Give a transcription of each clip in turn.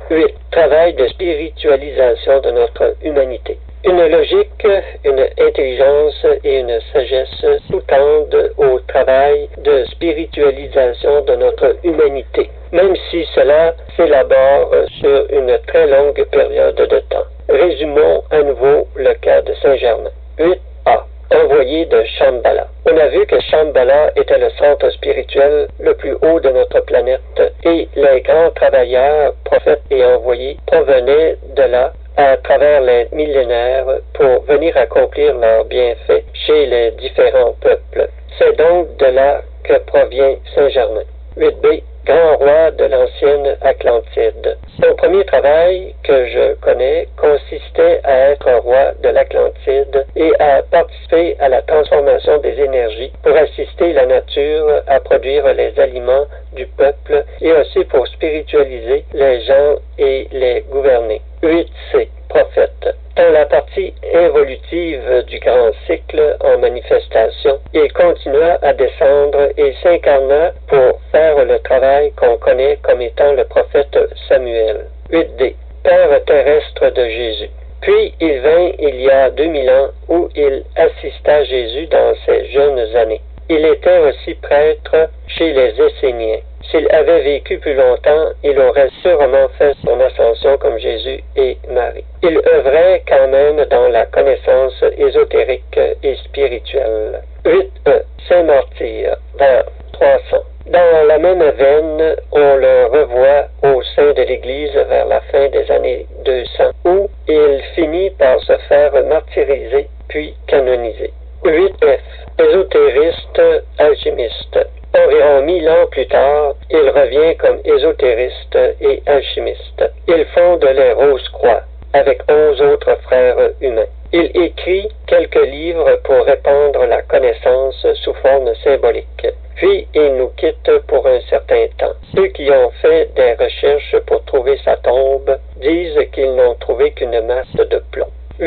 8. Travail de spiritualisation de notre humanité. Une logique, une intelligence et une sagesse sous-tendent au travail de spiritualisation de notre humanité, même si cela s'élabore sur une très longue période de temps. Résumons à nouveau le cas de Saint-Germain. 8a. Envoyé de Shambhala. On a vu que Shambhala était le centre spirituel le plus haut de notre planète et les grands travailleurs, prophètes et envoyés provenaient de là à travers les millénaires pour venir accomplir leurs bienfaits chez les différents peuples. C'est donc de là que provient Saint-Germain. 8b. Grand roi de l'ancienne Atlantide. Son premier travail que je connais consistait à être roi de l'Atlantide et à participer à la transformation des énergies pour assister la nature à produire les aliments du peuple et aussi pour spiritualiser les gens et les gouverner. 8c. Prophète. Dans la partie évolutive du grand cycle en manifestation, il continua à descendre et s'incarna pour faire le travail qu'on connaît comme étant le prophète Samuel. 8d. Père terrestre de Jésus. Puis il vint il y a 2000 ans où il assista Jésus dans ses jeunes années. Il était aussi prêtre chez les Esséniens. S'il avait vécu plus longtemps, il aurait sûrement fait son ascension comme Jésus et Marie. Il œuvrait quand même dans la connaissance ésotérique et spirituelle. 8e. Saint-Martyr, vers 300. Dans la même veine, on le revoit au sein de l'Église vers la fin des années 200, où il finit par se faire martyriser puis canoniser. 8F. Ésotériste, alchimiste. Environ 1000 ans plus tard, il revient comme ésotériste et alchimiste. Il fonde les Rose-Croix avec 11 autres frères humains. Il écrit quelques livres pour répandre la connaissance sous forme symbolique. Puis il nous quitte pour un certain temps. Ceux qui ont fait des recherches pour trouver sa tombe disent qu'ils n'ont trouvé qu'une masse de plomb.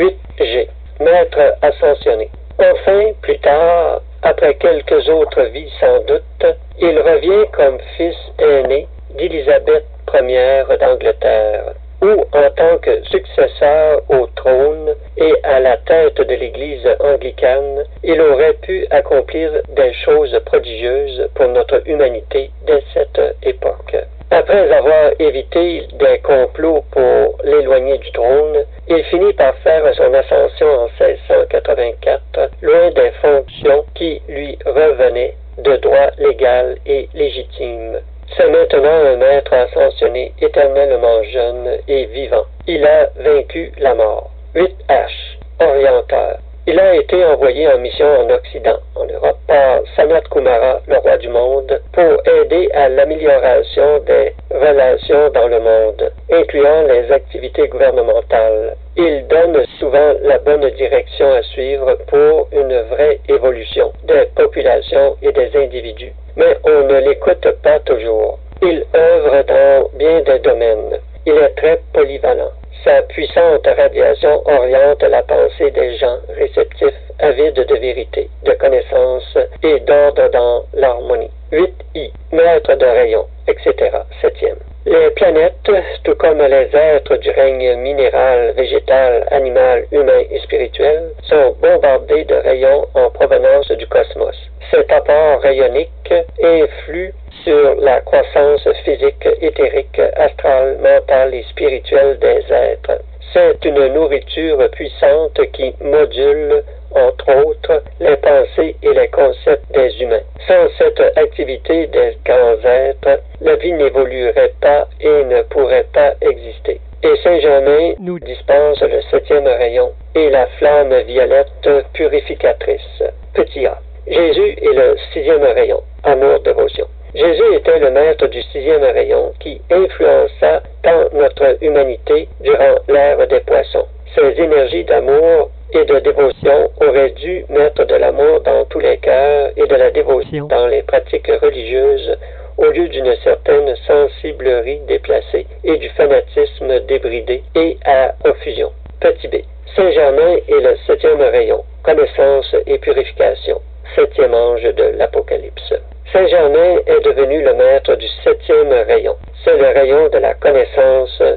8G. Maître ascensionné. Enfin, plus tard, après quelques autres vies sans doute, il revient comme fils aîné d'Élisabeth Ier d'Angleterre, où en tant que successeur au trône et à la tête de l'Église anglicane, il aurait pu accomplir des choses prodigieuses pour notre humanité dès cette époque. Après avoir évité des complots pour l'éloigner du trône, il finit par faire son ascension en 1684, loin des fonctions qui lui revenaient de droit légal et légitime. C'est maintenant un maître ascensionné éternellement jeune et vivant. Il a vaincu la mort. 8H. Orienteur. Il a été envoyé en mission en Occident, en Europe, par Sanat Kumara, le roi du monde, pour aider à l'amélioration des relations dans le monde, incluant les activités gouvernementales. Il donne souvent la bonne direction à suivre pour une vraie évolution des populations et des individus. Mais on ne l'écoute pas toujours. Il œuvre dans bien des domaines. Il est très polyvalent. Sa puissante radiation oriente la pensée des gens réceptifs, avides de vérité, de connaissance et d'ordre dans l'harmonie. 8I. Maître de rayon, etc. 7e. Les planètes, tout comme les êtres du règne minéral, végétal, animal, humain et spirituel, sont bombardés de rayons en provenance du cosmos. Cet apport rayonnique influe sur la croissance physique, éthérique, astrale, mentale et spirituelle des êtres. C'est une nourriture puissante qui module, entre autres, les pensées et les concepts des humains. Sans cette activité des grands êtres, la vie n'évoluerait pas et ne pourrait pas exister. Et Saint-Germain nous dispense le 7e rayon et la flamme violette purificatrice. Petit a. Jésus est le 6e rayon, amour-dévotion. Jésus était le maître du 6e rayon qui influença tant notre humanité durant l'ère des poissons. Ces énergies d'amour et de dévotion auraient dû mettre de l'amour dans tous les cœurs et de la dévotion dans les pratiques religieuses au lieu d'une certaine sensiblerie déplacée et du fanatisme débridé et à profusion. Petit b. Saint-Germain est le 7e rayon, connaissance et purification, 7e ange de l'Apocalypse. Saint-Germain est devenu le maître du 7e rayon. C'est le rayon de la connaissance et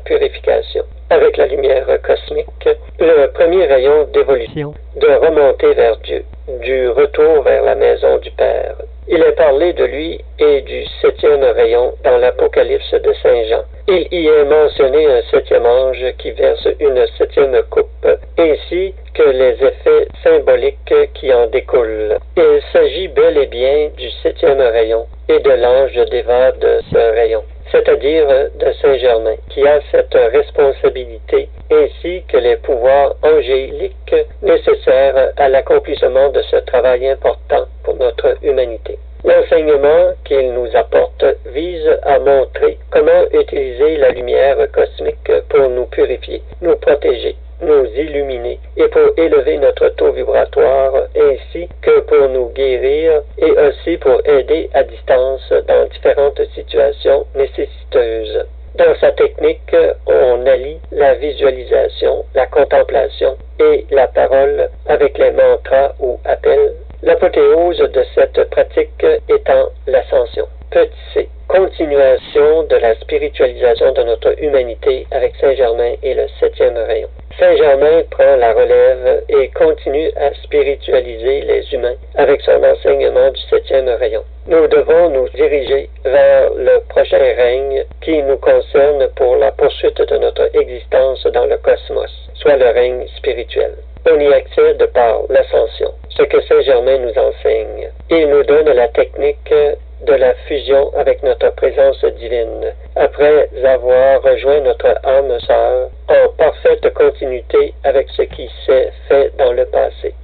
purification. Avec la lumière cosmique, le premier rayon d'évolution, de remonter vers Dieu, du retour vers la maison du Père. Il est parlé de lui et du 7e rayon dans l'Apocalypse de Saint Jean. Il y est mentionné un 7e ange qui verse une 7e coupe, ainsi que les effets symboliques qui en découlent. Il s'agit bel et bien du 7e rayon et de l'ange déva de ce rayon, c'est-à-dire de Saint-Germain, qui a cette responsabilité ainsi que les pouvoirs angéliques nécessaires à l'accomplissement de ce travail important pour notre humanité. L'enseignement qu'il nous apporte vise à montrer comment utiliser la lumière cosmique pour nous purifier, nous protéger, nous illuminer et pour élever notre taux vibratoire ainsi que pour nous guérir et aussi pour aider à distance dans différentes situations nécessiteuses. Dans sa technique, on allie la visualisation, la contemplation et la parole avec les mantras ou appels. L'apothéose de cette pratique étant l'ascension. Petit c. Continuation de la spiritualisation de notre humanité avec Saint-Germain et le 7e rayon. Saint-Germain prend la relève et continue à spiritualiser les humains avec son enseignement du 7e rayon. Nous devons nous diriger vers le prochain règne qui nous concerne pour la poursuite de notre existence dans le cosmos, soit le règne spirituel. On y accède par l'ascension, ce que Saint-Germain nous enseigne. Il nous donne la technique de la fusion avec notre présence divine, après avoir rejoint notre âme sœur en parfaite continuité avec ce qui s'est fait dans le passé.